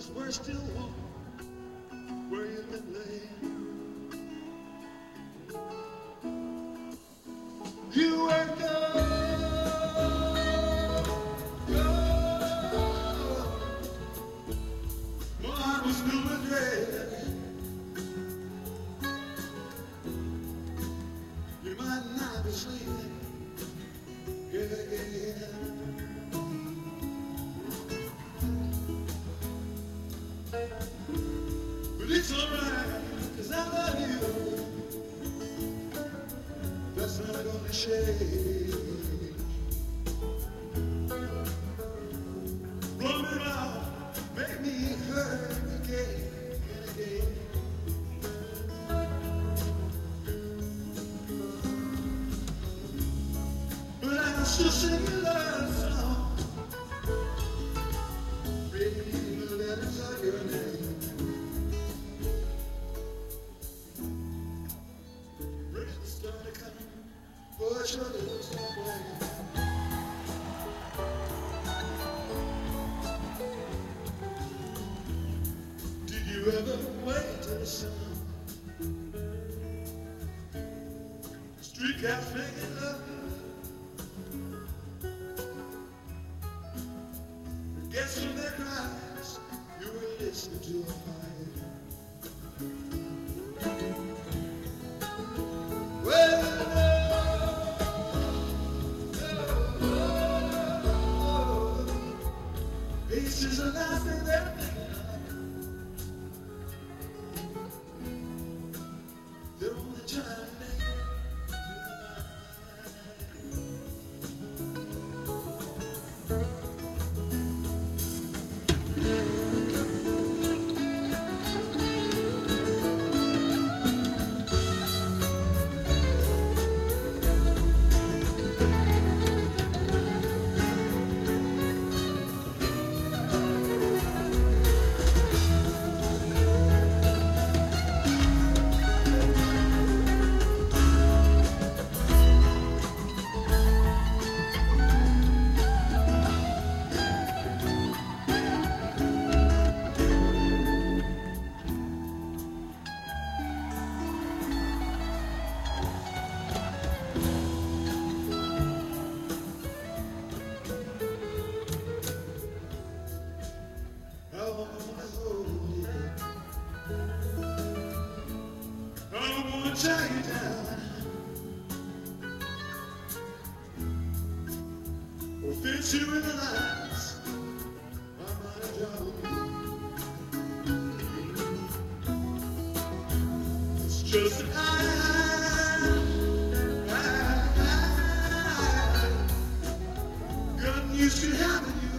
we're still warm where you've been laying. You were gone, my heart was filled with dread. You might not be sleeping, yeah. But it's alright, 'cause I love you. That's not gonna change. Run it out, make me hurt again and again. But I can still sing your love song. Reading the letters of your name. Rain started coming, but your lips stopped waiting. Did you ever wait till the sun? Street cats making love. Guessing their cries, you were listening to a fire. Well, faces are laughing there. They're only trying to make tie you down or fit you in the lines. I'm not a job. It's just that I got used to having you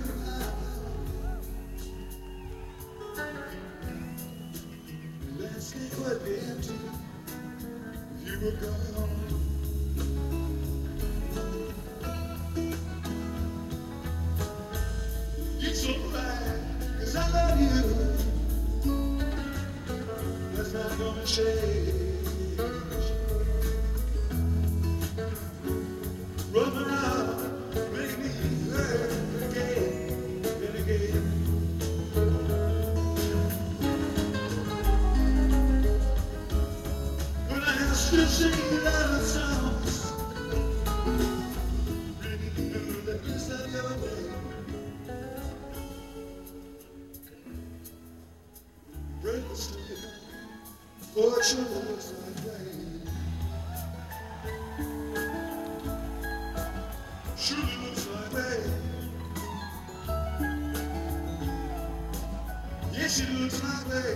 around. Landscape would be empty. You were gone. It's alright, 'cause I love you. That's not gonna change. Run around, make me hurt again and again. Still singing love songs, reading the letters of your name. Rain's still coming, fortune looks like rain. Surely looks like rain. Yes, it looks like rain.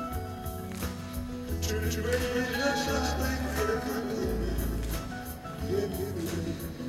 Turn it around, would give you away.